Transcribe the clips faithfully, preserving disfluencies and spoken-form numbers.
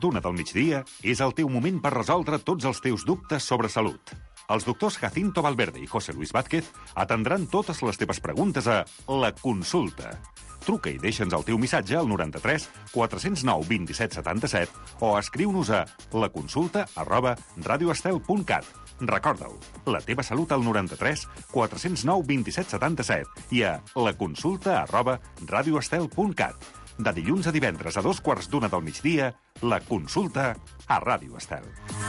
d'una del migdia és el teu moment per resoldre tots els teus dubtes sobre salut. Els doctors Jacinto Valverde i José Luis Vázquez atendran totes les teves preguntes a La Consulta. Truca i deixa'ns el teu missatge al noranta-tres quatre zero nou vint-i-set setanta-set o escriu-nos a laconsulta arroba radioestel punt cat. Recorda-ho, la teva salut al noranta-tres quatre zero nou vint-i-set setanta-set i a laconsulta arroba radioestel punt cat. De dilluns a divendres a dos quarts d'una del migdia, La Consulta a Ràdio Estel.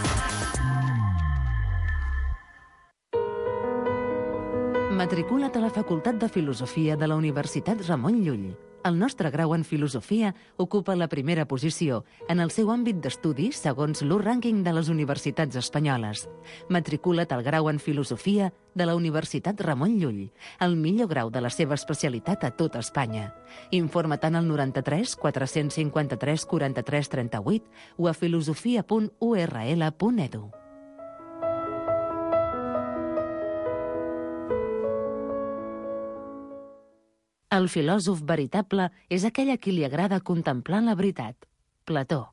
Matricula't a la Facultat de Filosofia de la Universitat Ramon Llull. El nostre grau en Filosofia ocupa la primera posició en el seu àmbit d'estudi segons l'U Rànquing de les universitats espanyoles. Matricula't al grau en Filosofia de la Universitat Ramon Llull, el millor grau de la seva especialitat a tot Espanya. Informa't al noranta-tres quatre cinquanta-tres quaranta-tres trenta-vuit o a filosofia punt u erra ele punt edu. El filòsof veritable és aquell a qui li agrada contemplar la veritat. Plató.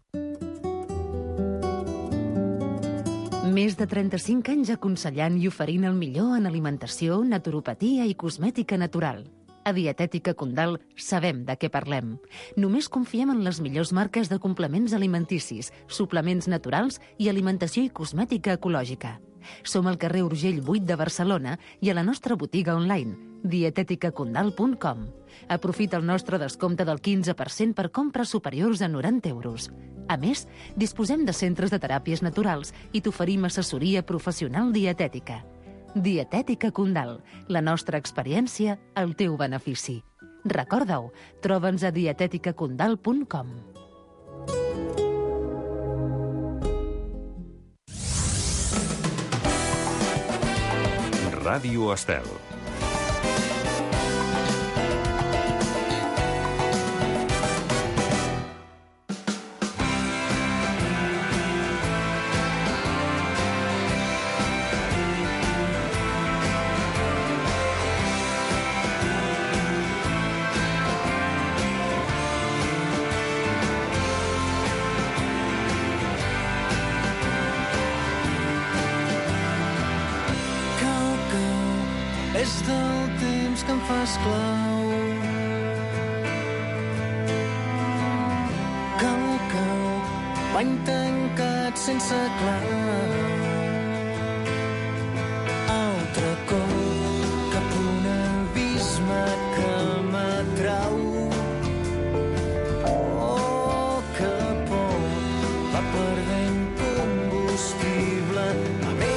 Més de trenta-cinc anys aconsellant i oferint el millor en alimentació, naturopatia i cosmètica natural. A Dietètica Condal sabem de què parlem. Només confiem en les millors marques de complements alimenticis, suplements naturals i alimentació i cosmètica ecològica. Som al carrer Urgell vuit de Barcelona i a la nostra botiga online, dietètica condal punt com. Aprofita el nostre descompte del quinze per cent per compres superiors a noranta euros. A més, disposem de centres de teràpies naturals i t'oferim assessoria professional dietètica. Dietètica Condal, la nostra experiència, el teu benefici. Recorda-ho, troba'ns a dietètica condal punt com. Ràdio Estel. És del temps que em fa esclau. Cau, cau, bany tancat sense clau. Altre cop cap un abisme que m'atrau. Oh, que por, va perdent combustible la meva.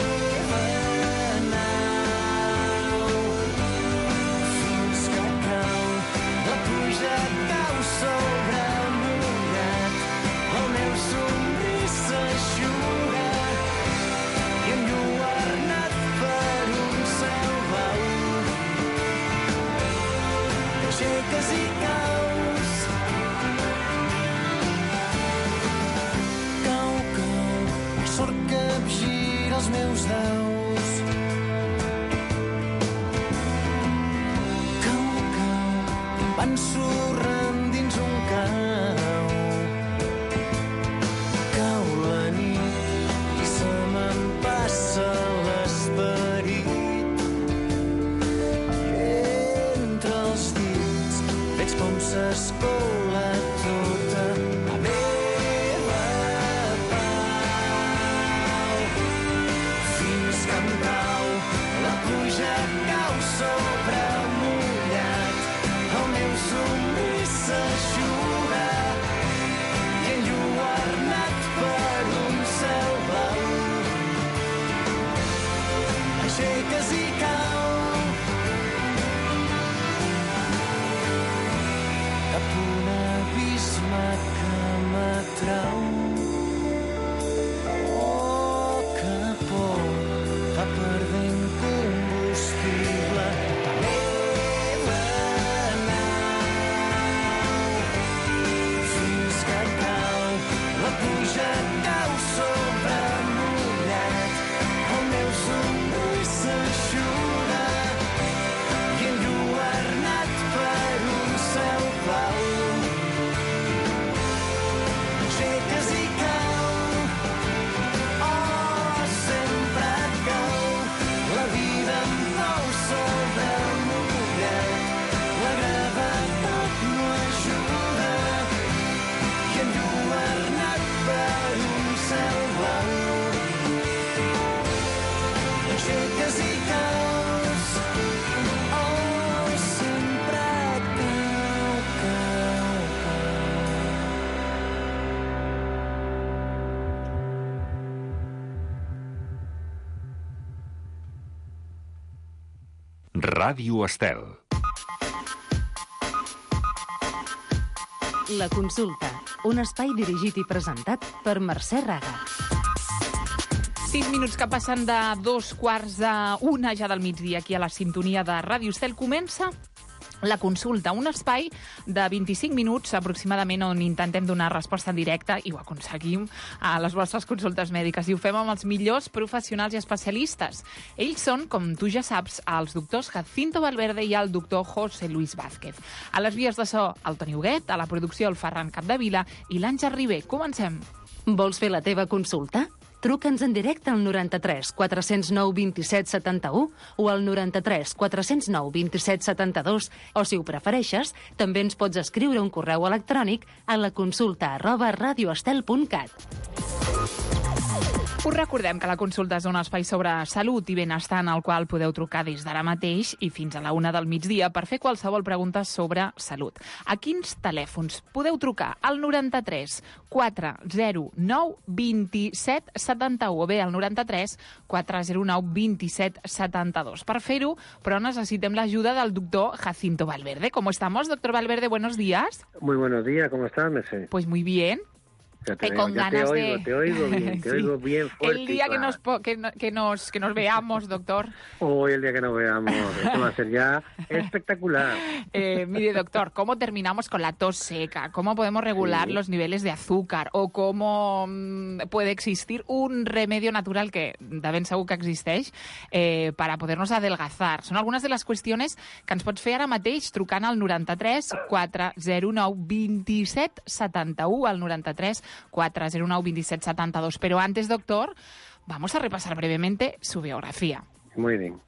Aixeques i caus. Cau, cau, sort capgira els meus daus. Cau, cau, van surrant dins un cau. Cau la nit i se me'n passa l'esperit. Com s'escola tota la meva pau. Fins que em cau, la pluja cau sobre mullat el meu somriure. Ràdio Estel. La consulta, un espai dirigit i presentat per Mercè Raga. Sis minuts que passen de dos quarts d'una ja del migdia aquí a la sintonia de Ràdio Estel. Comença la consulta, un espai de vint-i-cinc minuts aproximadament on intentem donar resposta en directe i ho aconseguim a les vostres consultes mèdiques. I ho fem amb els millors professionals i especialistes. Ells són, com tu ja saps, els doctors Jacinto Valverde i el doctor José Luis Vázquez. A les vies de so, el Toni Huguet, a la producció el Ferran Capdevila i l'Àngel Ribé. Comencem. Vols fer la teva consulta? Truca'ns en directe al noranta-tres quatre cents nou vint-i-set setanta-u o al noranta-tres quatre cents nou vint-i-set setanta-dos o, si ho prefereixes, també ens pots escriure un correu electrònic a la consulta arroba radioestel punt cat. Us recordem que la consulta és un espai sobre salut i benestar en el qual podeu trucar des d'ara mateix i fins a la una del migdia per fer qualsevol pregunta sobre salut. A quins telèfons podeu trucar? Al noranta-tres quatre zero nou vint-i-set setanta-u o bé al noranta-tres quatre zero nou vint-i-set setanta-dos. Per fer-ho, però necessitem l'ajuda del doctor Jacinto Valverde. ¿Cómo estamos, doctor Valverde? Buenos días. Muy buenos días, ¿cómo estás, Mercè? Pues muy bien. Ya te, con ya ganas te oigo, de... te oigo bien, te sí. oigo bien fuerte. El día y que claro. nos, po- que, no- que, nos, que nos veamos, doctor. Hoy el día que nos veamos, esto va a ser ya espectacular. Eh, mire, doctor, ¿cómo terminamos con la tos seca? ¿Cómo podemos regular Sí. los niveles de azúcar? ¿O cómo mm, puede existir un remedio natural que de ben segur que existeix eh, para podernos adelgazar? Són algunes de les qüestions que ens pots fer ara mateix trucant al noranta-tres quatre zero nou vint-i-set setanta-u al noranta-tres quatre zero nou vint-i-set setanta-dos. Pero antes, doctor, vamos a repasar brevemente su biografía. Muy bien.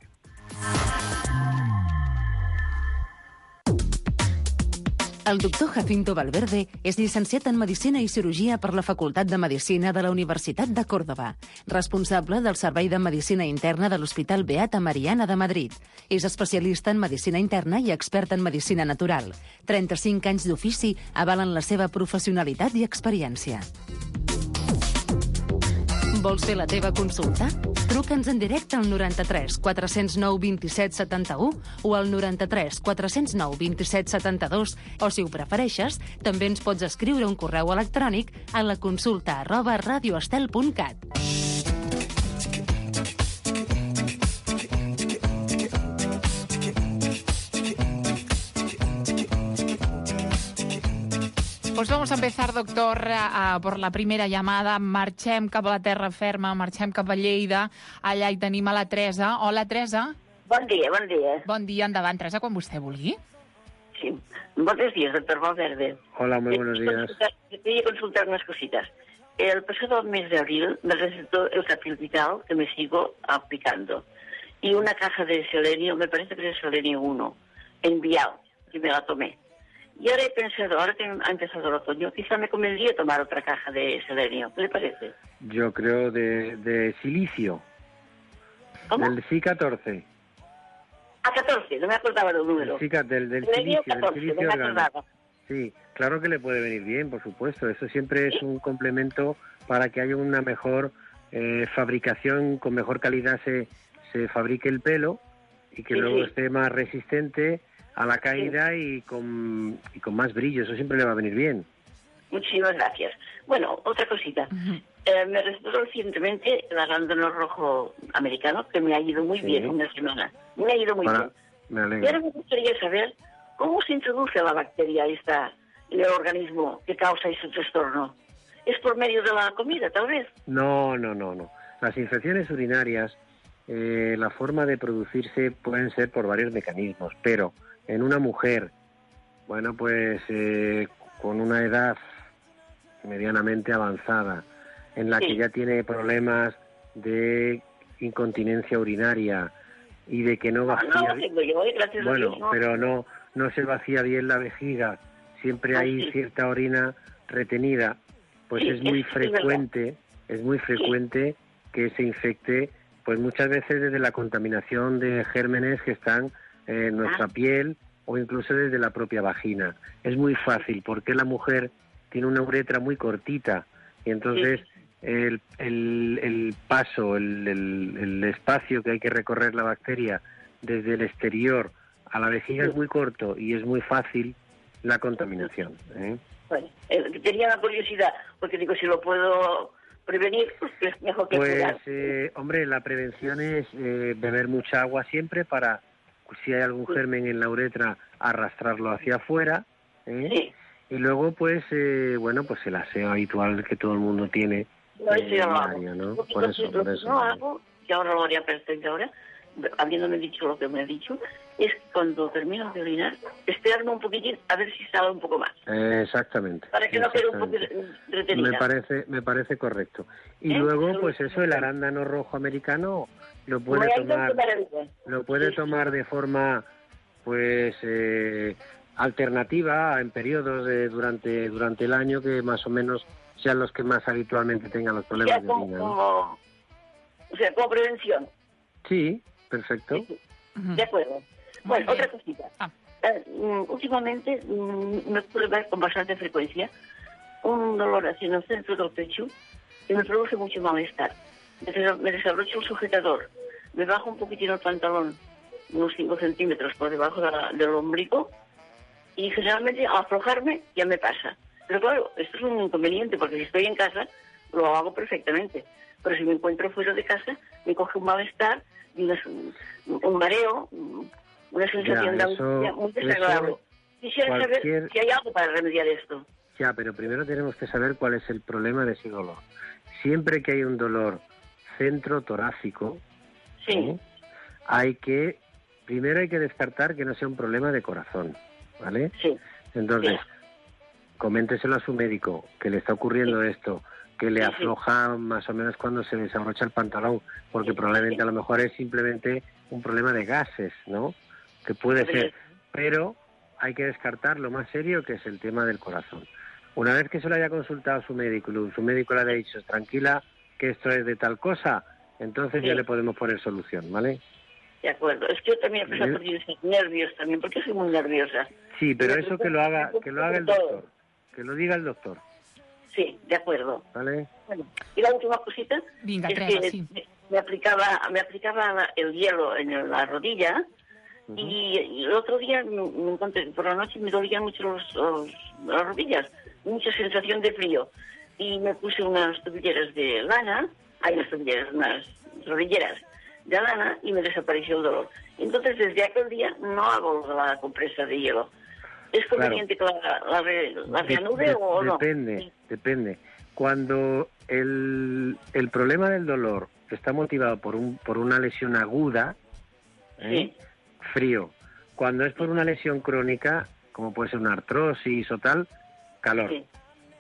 El doctor Jacinto Valverde és llicenciat en Medicina i Cirurgia per la Facultat de Medicina de la Universitat de Còrdova, responsable del Servei de Medicina Interna de l'Hospital Beata Mariana de Madrid. És especialista en Medicina Interna i expert en Medicina Natural. trenta-cinc anys d'ofici avalen la seva professionalitat i experiència. Vols fer la teva consulta? Truca'ns en directe al noranta-tres quatre cents nou vint-i-set setanta-u o al noranta-tres quatre cents nou vint-i-set setanta-dos o, si ho prefereixes, també ens pots escriure un correu electrònic a la consulta arroba radioestel punt cat. Pues vamos a empezar, doctor, a, por la primera llamada. Marxem cap a la terra ferma, marxem cap a Lleida. Allà hi tenim a la Teresa. Hola, Teresa. Bon dia, bon dia. Bon dia, endavant, Teresa, quan vostè vulgui. Sí. Buenos días, doctor Valverde. Hola, muy buenos días. Consultar, quería consultar unas cositas. El pasado mes de abril me recetó el Capil Vital, que me sigo aplicando, y una caja de selenio, me parece que es el selenio uno, en vial, que me la tomé. Y ahora he pensado, ahora que ha empezado el otoño, quizá me convendría tomar otra caja de selenio. ¿Qué le parece? Yo creo de, de silicio, ¿Cómo? del C catorce. A catorce, no me acordaba del número. Sí, del, del Selenio silicio, del catorce, no silicio me orgánico. acordaba. Sí, claro que le puede venir bien, por supuesto. Eso siempre es un complemento para que haya una mejor eh, fabricación, con mejor calidad se, se fabrique el pelo y que Sí, luego sí. esté más resistente a la caída y con, y con más brillo. Eso siempre le va a venir bien. Muchísimas gracias. Bueno, otra cosita. Eh, me recetó recientemente el arándano rojo americano, que me ha ido muy Sí. bien una semana. Me ha ido muy Para- bien. me Y alegro. ahora me gustaría saber cómo se introduce la bacteria esta en el organismo que causa ese trastorno. ¿Es por medio de la comida, tal vez? No, no, no, no. Las infecciones urinarias, eh, la forma de producirse pueden ser por varios mecanismos, pero en una mujer, bueno, pues eh, con una edad medianamente avanzada, en la Sí. que ya tiene problemas de incontinencia urinaria y de que no Ah, vacía... no, lo tengo yo, ¿eh? Gracias a Bueno, Dios. No. pero no, no se vacía bien la vejiga, siempre Ah, hay sí. cierta orina retenida, pues Sí, es muy es- es frecuente, es muy frecuente que se infecte, pues muchas veces desde la contaminación de gérmenes que están en nuestra Ah. piel o incluso desde la propia vagina. Es muy fácil porque la mujer tiene una uretra muy cortita y entonces el, el, el paso, el, el, el espacio que hay que recorrer la bacteria desde el exterior a la vejiga sí. es muy corto y es muy fácil la contaminación. ¿eh? Bueno, eh, tenía la curiosidad, porque digo, si lo puedo prevenir, pues es mejor que Pues, curar. eh, hombre, la prevención es eh, beber mucha agua siempre para, si hay algún Sí. germen en la uretra, arrastrarlo hacia afuera. ¿eh? Sí. Y luego, pues, eh, bueno, pues el aseo habitual que todo el mundo tiene. No, eso ya lo diario, hago. ¿no? Lo que- Por lo eso, que- por lo que eso. no hago, que ahora lo haría perfecto ahora, habiéndome dicho lo que me ha dicho, es cuando termino de orinar, esperarme un poquitín a ver si sale un poco más. Eh, exactamente. Para que no quede un poco exactamente. retenida. Me parece, me parece correcto. Y ¿Eh? luego, Solo- pues eso, el arándano rojo americano lo puede Me ha ido tomar, de maravilla. lo puede Sí, tomar de forma, pues, eh, alternativa en periodos de, durante durante el año que más o menos sean los que más habitualmente tengan los O problemas sea, de como, orina, ¿no? como- o sea, como prevención. Sí, perfecto. Sí, Ujú. de acuerdo. Muy Bueno, bien. otra cosita. Ah. Eh, mm, últimamente mm, me puede ver con bastante frecuencia un dolor así en el centro del pecho que me produce mucho malestar. Me des- me desabrocho el sujetador, me bajo un poquitín el pantalón, unos cinco centímetros por debajo de la- del ombligo, y generalmente al aflojarme ya me pasa. Pero claro, esto es un inconveniente porque si estoy en casa lo hago perfectamente. Pero si me encuentro fuera de casa, me coge un malestar, y una- un mareo, una sensación Ya, de eso- angustia muy desagradable. eso Quisiera cualquier- saber si hay algo para remediar esto. Ya, pero primero tenemos que saber cuál es el problema de ese dolor. Siempre que hay un dolor centro torácico, Sí, ¿eh? hay que, primero hay que descartar que no sea un problema de corazón, ¿vale? sí. Entonces, Bien. coménteselo a su médico, que le está ocurriendo esto, que le Sí, sí. afloja más o menos cuando se desabrocha el pantalón, porque Sí, probablemente sí. a lo mejor es simplemente un problema de gases, ¿no? Que puede Podría ser, pero hay que descartar lo más serio, que es el tema del corazón. Una vez que se lo haya consultado a su médico y su médico le haya dicho, tranquila, que esto es de tal cosa, entonces Sí. ya le podemos poner solución, ¿vale? De acuerdo. Es que yo también he empezado a Bien. sentir nervios también, porque soy muy nerviosa. Sí, pero Me eso que lo haga, que lo haga el todo. doctor, que lo diga el doctor, Sí, de acuerdo. ¿vale? Bueno, y la última cosita Vinga, es Teresa, que sí. me- me aplicaba, me aplicaba la- el hielo en la rodilla. Ujú. Y, y el otro día me, me encontré, por la noche me dolían mucho los, los- las rodillas, mucha sensación de frío. Y me puse unas tobilleras de lana, hay unas tobilleras, unas rodilleras de lana, y me desapareció el dolor. Entonces, desde aquel día no hago la compresa de hielo. ¿Es conveniente que la, la, re- la De- reanude de- o no? Depende, Sí, depende. Cuando el, el problema del dolor está motivado por un por una lesión aguda, ¿eh? sí, frío. Cuando es por una lesión crónica, como puede ser una artrosis o tal, calor, sí.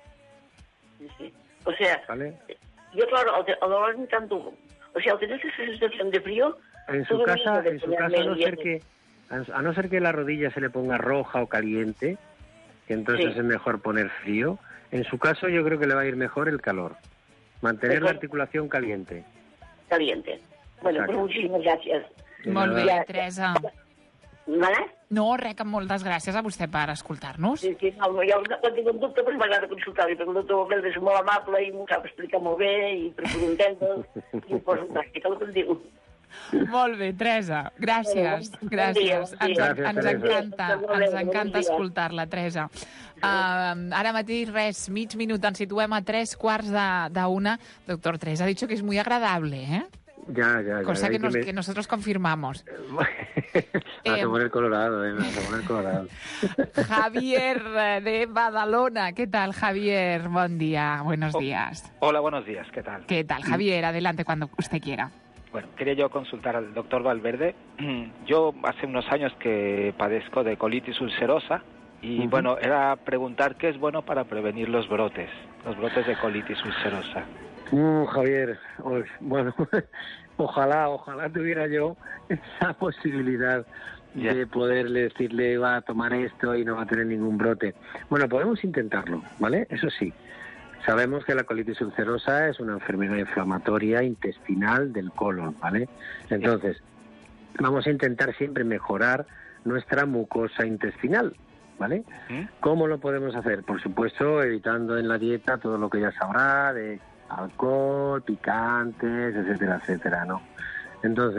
Sí, sí. O sea, ¿vale? yo claro, al, te- al dolor tanto, o sea, al tener esa sensación de frío, En su todo casa, mismo de en su ponerme casa, a no el ser hielo. que a no ser que la rodilla se le ponga roja o caliente, que entonces Sí. es mejor poner frío. En su caso, yo creo que le va a ir mejor el calor. Mantener la Mejor. articulación caliente. caliente. Bueno, Exacto. pues muchísimas gracias. De Molt nada. bé, Ja- Teresa. ¿Vale? No, res, que moltes gràcies a vostè per escoltar-nos. Sí, sí, no, jo quan tinc un dubte, doncs m'agrada consultar-li, perquè el doctor Valverde és molt amable i m'ho sap explicar molt bé i procuro entendre'l i ho poso en pràctica, el que em diu. Molt bé, Teresa. Gràcies. Bon dia, Gràcies. bon dia. Ens, Gràcies, ens Teresa. encanta, Molt bé, ens bon encanta dia. escoltar-la, Teresa. Uh, ara mateix, res, mig minut, ens situem a tres quarts de, de una. Doctor Teresa ha dicho que es muy agradable, ¿eh? Ya, ya, ya. Cosa hay que, nos, me- que nosotros confirmamos. Vas Eh, a poner colorado, eh, vas a poner colorado. Javier eh, de Badalona. ¿Qué tal, Javier? Buen día, buenos Oh. días. Hola, buenos días, ¿qué tal? ¿Qué tal, Javier? Adelante cuando usted quiera. Bueno, quería yo consultar al doctor Valverde. Yo hace unos años que padezco de colitis ulcerosa y Ujú. bueno, era preguntar qué es bueno para prevenir los brotes, los brotes de colitis ulcerosa. Mm, Javier, uy, bueno, ojalá, ojalá tuviera yo esa posibilidad Ya. de poderle decirle va a tomar esto y no va a tener ningún brote. Bueno, podemos intentarlo, ¿vale? Eso sí. Sabemos que la colitis ulcerosa es una enfermedad inflamatoria intestinal del colon, ¿vale? Entonces, vamos a intentar siempre mejorar nuestra mucosa intestinal, ¿vale? ¿Mm? ¿Cómo lo podemos hacer? Por supuesto, evitando en la dieta todo lo que ya sabrá de alcohol, picantes, etcétera, etcétera, ¿no? Entonces,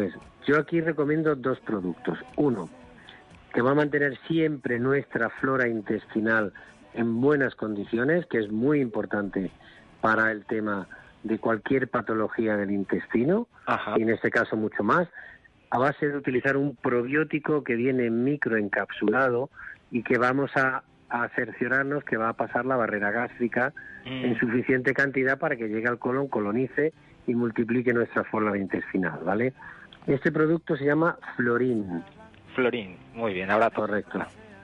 Yo aquí recomiendo dos productos. Uno, que va a mantener siempre nuestra flora intestinal en buenas condiciones, que es muy importante para el tema de cualquier patología del intestino, Ajá. y en este caso mucho más, a base de utilizar un probiótico que viene microencapsulado y que vamos a, a cerciorarnos que va a pasar la barrera gástrica mm. en suficiente cantidad para que llegue al colon, colonice y multiplique nuestra flora intestinal, ¿vale? Este producto se llama Florin. Florin, muy bien, ahora correcto.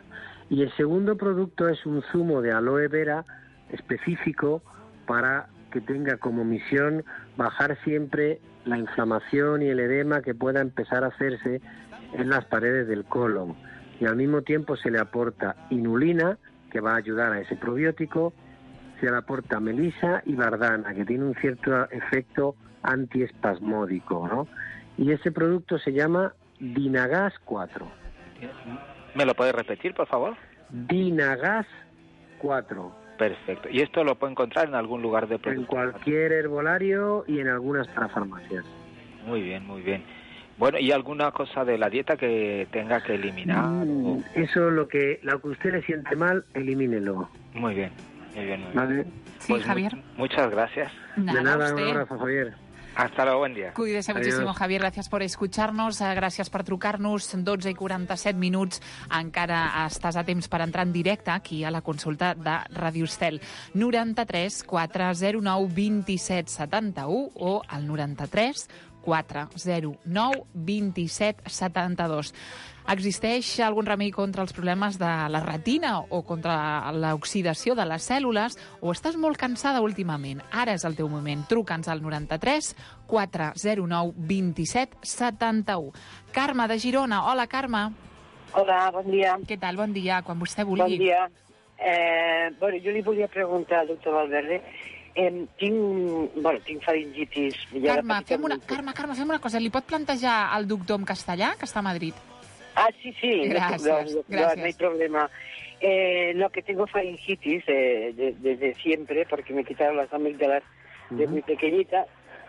Y el segundo producto es un zumo de aloe vera específico para que tenga como misión bajar siempre la inflamación y el edema que pueda empezar a hacerse en las paredes del colon. Y al mismo tiempo se le aporta inulina, que va a ayudar a ese probiótico, se le aporta melisa y bardana, que tiene un cierto efecto antiespasmódico, ¿no? Y ese producto se llama Dinagas cuatro. ¿Me lo puedes repetir, por favor? Dinagas cuatro. Perfecto. ¿Y esto lo puedo encontrar en algún lugar de producto? En cualquier herbolario y en algunas parafarmacias. Muy bien, muy bien. Bueno, ¿y alguna cosa de la dieta que tenga que eliminar? Mm, o... Eso, lo que, lo que usted le siente mal, elimínelo. Muy bien, muy bien. Muy bien. ¿Vale? Sí, pues Javier. Mu muchas gracias. Nada, de nada, usted. un abrazo, Javier. Hasta luego, buen día. Cuídese Adiós. muchísimo, Javier. Gràcies per escuchar-nos, gràcies per trucar-nos. dotze i quaranta-set minuts. Encara estàs a temps per entrar en directe aquí a la consulta de Ràdio Estel. noranta-tres quatre zero nou dos set set u o al noranta-tres quatre zero nou dos set set dos. Existeix algun remei contra els problemes de la retina o contra l'oxidació de les cèl·lules o estàs molt cansada últimament? Ara és el teu moment. Truca'ns al noranta-tres quatre zero nou dos set set u. Carme, de Girona. Hola, Carme. Hola, bon dia. Què tal? Bon dia, quan vostè vulgui. Bon dia. Eh, bueno, jo li volia preguntar al doctor Valverde. Eh, tinc, bueno, tinc faringitis. Carme, fem una, Carme, Carme, fem una cosa. Li pot plantejar al doctor en castellà, que està a Madrid? Ah, sí, sí. Gracias, no, no, gracias. no hay problema. Eh, lo que tengo faringitis eh, de, desde siempre, porque me quitaron las amígdalas uh-huh. de muy pequeñita,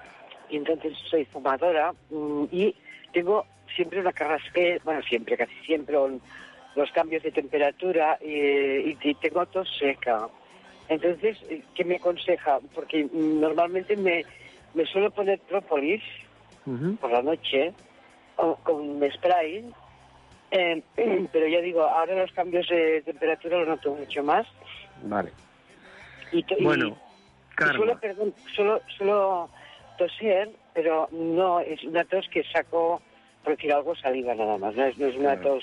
y entonces soy fumadora, um, y tengo siempre una carraspera, bueno, siempre, casi siempre, un, los cambios de temperatura, y, y tengo tos seca. Entonces, ¿qué me aconseja? Porque normalmente me, me suelo poner própolis uh-huh. por la noche, o, con spray. Eh, pero ya digo, ahora los cambios de temperatura los noto mucho más. Vale. Y, y, bueno, y suelo, perdón, solo, solo toser, pero no es una tos que saco, por decir algo, saliva nada más. No es, no es una tos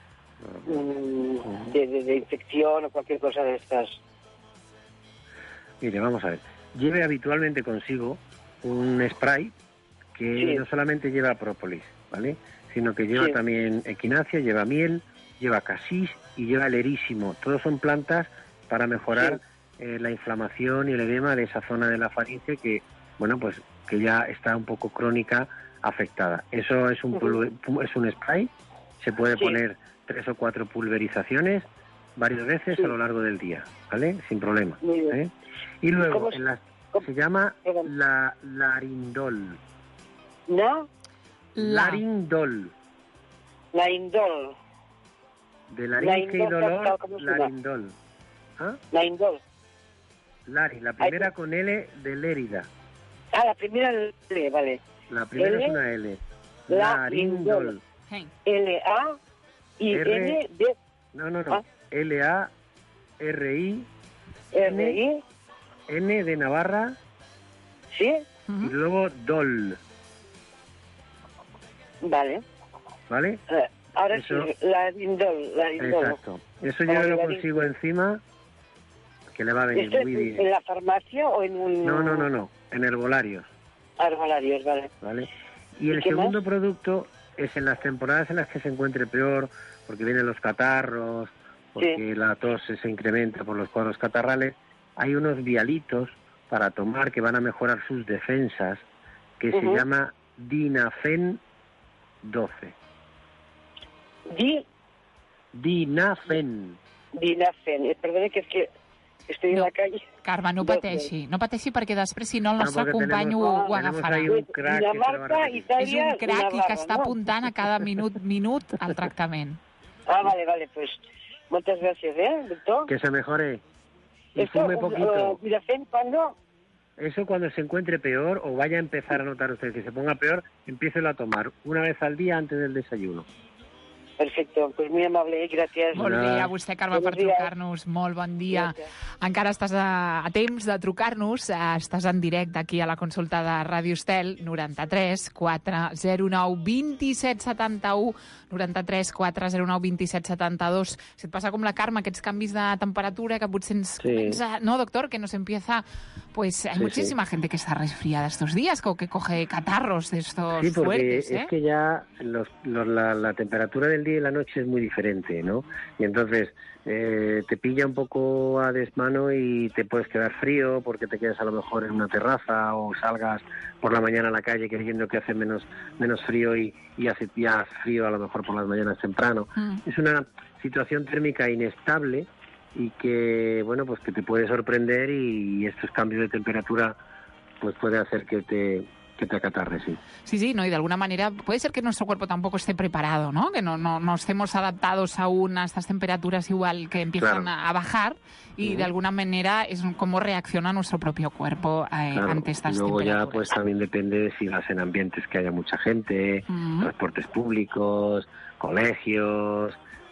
um, de, de, de infección o cualquier cosa de estas. Mire, vamos a ver. Lleve habitualmente consigo un spray que sí. no solamente lleva própolis, ¿vale?, sino que lleva sí. también equinacia, lleva miel, lleva casis y lleva el erísimo. Todos son plantas para mejorar sí. eh, la inflamación y el edema de esa zona de la faringe que, bueno, pues que ya está un poco crónica, afectada. Eso es un uh-huh. es un spray, se puede sí. poner tres o cuatro pulverizaciones varias veces sí. a lo largo del día, ¿vale? Sin problema. ¿eh? Y luego en la, se llama la larindol. ¿No? La. Larindol. Larindol. De laringe y dolor, larindol. ¿Ah? Larindol. Lari, la primera Ay, con L de Lérida. Ah, la primera L, vale. La primera L, es una L. Larindol. L A I N D. No, no, no. ¿Ah? L A R I R I N de Navarra. Sí. Y luego Dol. Vale. ¿Vale? Uh, ahora Eso, sí, la Larindol, Larindol. Exacto. Eso yo lo consigo encima, que le va a venir muy bien. ¿En la farmacia o en un...? No, no, no, no. En herbolarios. Herbolarios, vale. Vale. Y el segundo más? producto es en las temporadas en las que se encuentre peor, porque vienen los catarros, porque sí. la tos se incrementa por los cuadros catarrales. Hay unos vialitos para tomar que van a mejorar sus defensas, que uh-huh. se llama Dinafen doce. Di... Dinafen. Dinafen. Perdone que es que estoy en No, la calle. Carme, no Dos pateixi. No pateixi perquè després, si no, el No, nostre porque company tenemos- ho, ho tenemos agafarà. ahí un crack que se lo va a Dinamarca, repetir. És Italia, un crac i que Navarra, està ¿no? apuntant a cada minut, minut el tractament. Ah, vale, vale, pues muchas gracias, ¿eh, doctor? Que se mejore. Y Esto, fume eh, poquito. Mirafén, ¿cuándo? Eso cuando se encuentre peor o vaya a empezar a notar usted que se ponga peor, empiécelo a tomar una vez al día antes del desayuno. Perfecto, pues muy amable, ¿eh? Gracias. Molt bé, a vostè, Carme, per Buenos días. trucar-nos. Molt bon dia. Gràcies. Encara estàs a, a temps de trucar-nos. Eh, Estàs en directe aquí a la consulta de Ràdio Estel, noranta-tres quatre zero nou vint set setanta-u, noranta-tres quatre zero nou vint set setanta-dos. Si et passa com la Carme, aquests canvis de temperatura que potser ens Sí. comença... No, doctor, que nos empieza... Pues hay Sí, muchísima gente que está resfriada estos días, o que coge catarros de estos Sí, porque fuertes, ¿eh? es que ya los, los- la, la temperatura del día y la noche es muy diferente, ¿no? Y entonces eh, te pilla un poco a desmano y te puedes quedar frío porque te quedas a lo mejor en una terraza o salgas por la mañana a la calle creyendo que hace menos menos frío y, y hace ya frío a lo mejor por las mañanas temprano. Mm. Es una situación térmica inestable y que, bueno, pues que te puede sorprender y estos cambios de temperatura pues puede hacer que te que te acatarres, sí. Sí, sí, no, y de alguna manera puede ser que nuestro cuerpo tampoco esté preparado, ¿no? Que no, no, no estemos adaptados aún a estas temperaturas igual que empiezan Claro. a, a bajar y Ujú. de alguna manera es cómo reacciona nuestro propio cuerpo eh, Claro. ante estas Luego ya temperaturas. pues también depende de si vas en ambientes que haya mucha gente, Ujú. transportes públicos, colegios,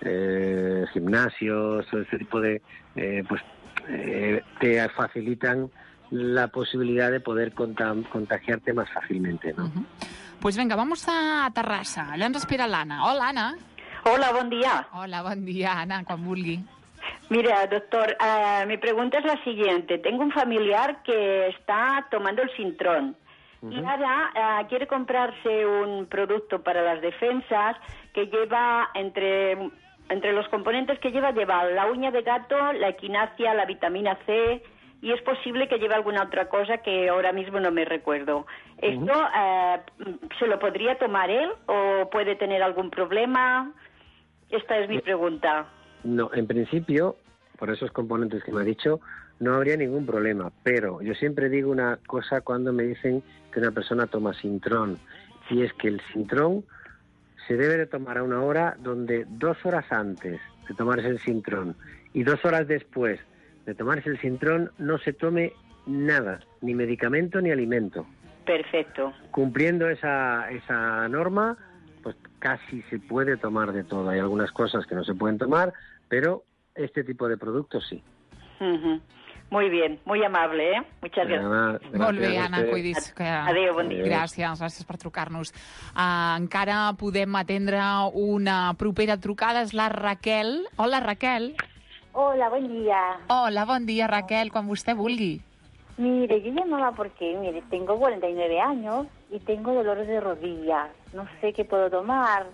eh, gimnasios, todo ese tipo de eh, pues eh, te facilitan la posibilidad de poder conta- contagiarte más fácilmente, ¿no? Ujú. Pues venga, vamos a Terrassa. Allà ens espera l'Anna. Hola, Anna. Hola, buen día. Hola, bon dia, Anna, quan vulgui. Mira, doctor, eh, mi pregunta es la siguiente. Tengo un familiar que está tomando el Sintrón y ahora eh, quiere comprarse un producto para las defensas que lleva entre, entre los componentes que lleva, lleva la uña de gato, la equinacia, la vitamina C y es posible que lleve alguna otra cosa que ahora mismo no me recuerdo. ¿Esto eh, se lo podría tomar él o puede tener algún problema? Esta es mi pregunta. No, en principio, por esos componentes que me ha dicho, no habría ningún problema. Pero yo siempre digo una cosa cuando me dicen que una persona toma Sintrón, y es que el Sintrón se debe de tomar a una hora donde dos horas antes de tomarse el Sintrón y dos horas después de tomarse el Sintrón no se tome nada, ni medicamento ni alimento. Perfecto. Cumpliendo esa, esa norma, pues casi se puede tomar de todo. Hay algunas cosas que no se pueden tomar, pero este tipo de productos sí. Ujú. Muy bien, muy amable, ¿eh? Muchas gracias. Nada, Molt bé, gràcies a Anna, usted. cuidis. Que... Adéu, bon dia. Gràcies, gràcies per trucar-nos. Uh, encara podem atendre una propera trucada, és la Raquel. Hola, Raquel. Hola, buen día. Hola, bon dia, Raquel, quan vostè vulgui. Mire, yo llamaba porque, mire, tengo cuarenta y nueve años y tengo dolores de rodillas. No sé qué puedo tomar.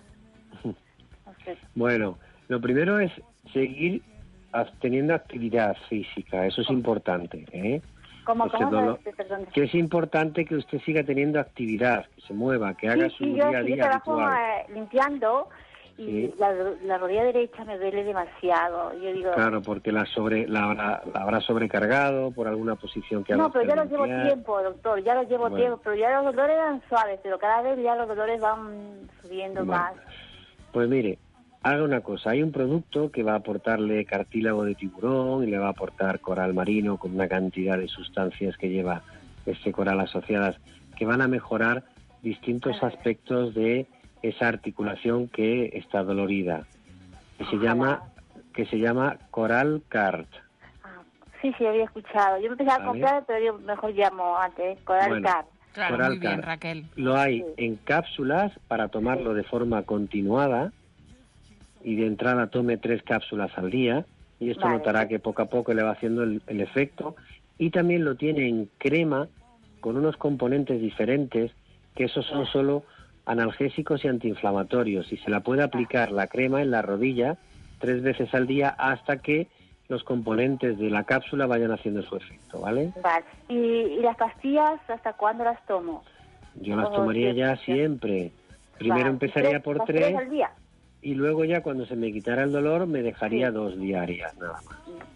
No sé. Bueno, lo primero es seguir as- teniendo actividad física, eso es importante, ¿eh? ¿Cómo, Este cómo? dolor- Perdón. Que es importante que usted siga teniendo actividad, que se mueva, que haga Sí, su sí, yo, día a yo día trabajo habitual. eh, limpiando y Sí. la, la rodilla derecha me duele demasiado. Yo digo, Claro, porque la sobre la habrá, la habrá sobrecargado por alguna posición que haga no, pero usted ya lo llevo limpiar. tiempo, doctor, ya lo llevo Bueno. tiempo, pero ya los dolores eran suaves, pero cada vez ya los dolores van subiendo Bueno. más. Pues mire, haga una cosa, hay un producto que va a aportarle cartílago de tiburón y le va a aportar coral marino con una cantidad de sustancias que lleva este coral asociadas que van a mejorar distintos aspectos de esa articulación que está dolorida, que se Ojalá. llama que se llama Coral Card. Ah, sí, sí, había escuchado. Yo me empecé a Vale. comprar, pero yo mejor llamo antes, Coral Bueno. Car. Claro, Coral muy bien, Card. Raquel. Lo hay Sí. en cápsulas para tomarlo de forma continuada y de entrada tome tres cápsulas al día y esto Vale. notará que poco a poco le va haciendo el, el efecto, y también lo tiene en crema con unos componentes diferentes que esos son solo analgésicos y antiinflamatorios, y se la puede aplicar la crema en la rodilla tres veces al día hasta que los componentes de la cápsula vayan haciendo su efecto, ¿vale? Vale. ¿Y, y las pastillas, hasta cuándo las tomo? Yo las Oh, tomaría sí, ya sí. siempre. Primero Vale. empezaría ¿Tres- por las tres al día? y luego ya cuando se me quitara el dolor me dejaría Sí. dos diarias nada más.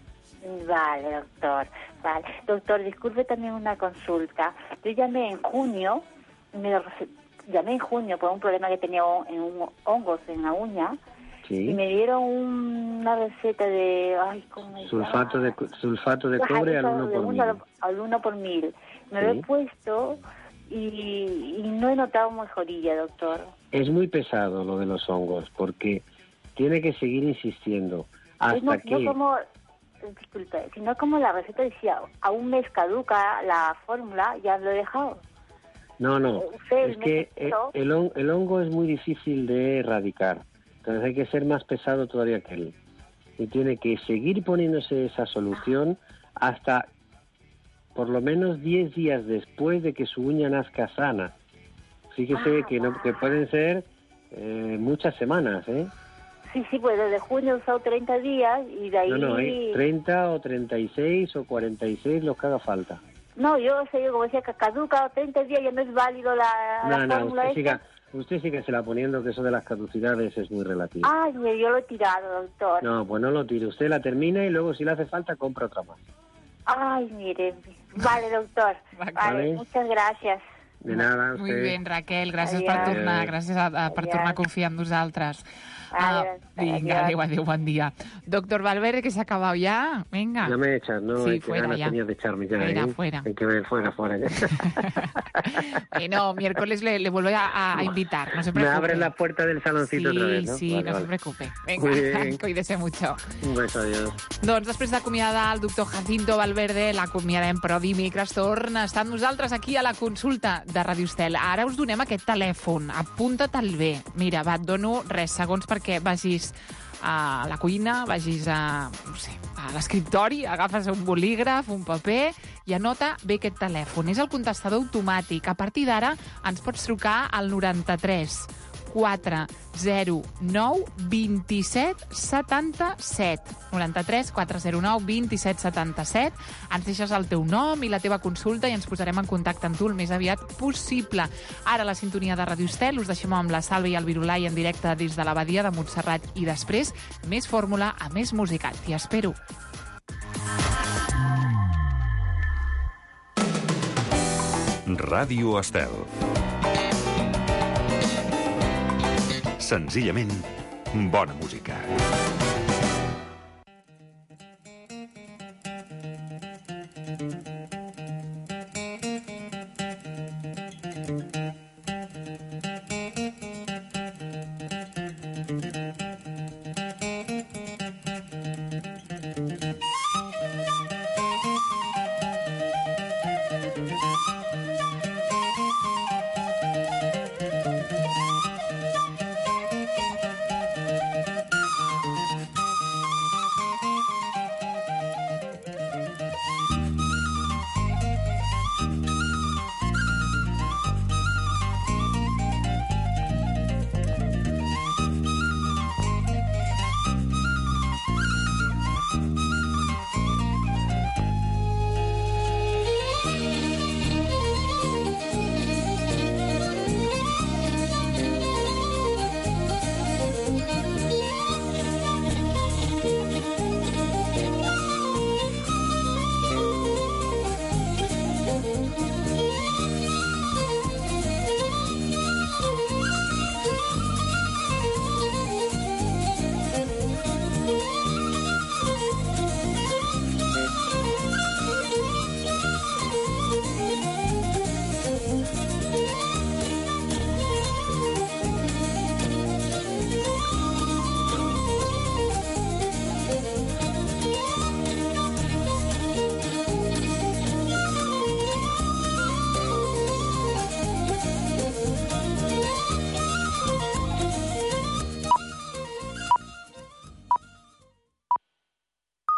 Vale, doctor. Vale. Doctor, disculpe también una consulta. Yo llamé en junio, me rece- llamé en junio por un problema que tenía en un hongos en la uña. Sí. Y me dieron un- una receta de... Ay, ¿cómo se Sulfato llama? de, cu- sulfato de Ajá, cobre al eso, uno de por uno mil. al- al uno por mil. Me Sí. lo he puesto y, y no he notado mejoría, doctor. Es muy pesado lo de los hongos, porque tiene que seguir insistiendo hasta Es no, que... no como... Disculpe, sino como la receta decía, a un mes caduca la fórmula, ya lo he dejado. No, no, Usted es que eh, necesitó- el, hon- el hongo es muy difícil de erradicar, entonces hay que ser más pesado todavía que él. Y tiene que seguir poniéndose esa solución hasta por lo menos diez días después de que su uña nazca sana. Fíjese Ah, que, no, que pueden ser eh, muchas semanas, ¿eh? Sí, sí, pues desde junio he usado treinta días y de ahí... No, no, ¿eh? treinta o treinta y seis o cuarenta y seis, lo que haga falta. No, yo sé, yo como decía, que caduca treinta días, ya no es válido la, la No, no, fórmula usted esta. siga, usted sígasela poniendo, que eso de las caducidades es muy relativo. Ay, mire, yo lo he tirado, doctor. No, pues no lo tire. Usted la termina y luego, si le hace falta, compra otra más. Ay, mire. Vale, doctor. Vale, Vale. muchas gracias. De nada, Muy usted. bé, Raquel, gràcies Adiós. per tornar, gràcies a, a, per Adiós. tornar a confiar en nosaltres. Adiós. Ah, vinga, Adiós. adéu, adéu, buen día. Doctor Valverde, que se ha acabado ya. Venga. Ya me echas, ¿no? Sí, Hay que fuera ganas ya. tenía de echarme ya, Fuera, ¿eh? fuera. Hay que ver, fuera, fuera. Ya. Bueno, miércoles le, le vuelvo a, a invitar, no se Me preocupe. abres la puerta del saloncito sí, otra vez, ¿no? Sí, Vale, no vale. se preocupe. Muy Venga, bien. cuídese mucho. Un beso, adiós. Doncs després d'acomiadar el doctor Jacinto Valverde, l'acomiadem, però dimecres torna a estar amb nosaltres aquí a la consulta de Radio Estel. Ara us donem aquest telèfon, apunta-te'l bé. Mira, va, et dono res segons perquè vagis a la cuina, vagis a, no sé, a l'escriptori, agafes un bolígraf, un paper i anota bé aquest telèfon. És el contestador automàtic. A partir d'ara ens pots trucar al noranta-tres quatre zero nou vint-i-set setanta-set. noranta-tres quatre zero nou vint-i-set setanta-set. Ens deixes el teu nom i la teva consulta i ens posarem en contacte amb tu el més aviat possible. Ara la sintonia de Radio Estel, us deixem amb la Salve i el Virulai en directe des de l'Abadia de Montserrat i després més fórmula a més música. T'hi espero. Ràdio Estel. Senzillament, bona música.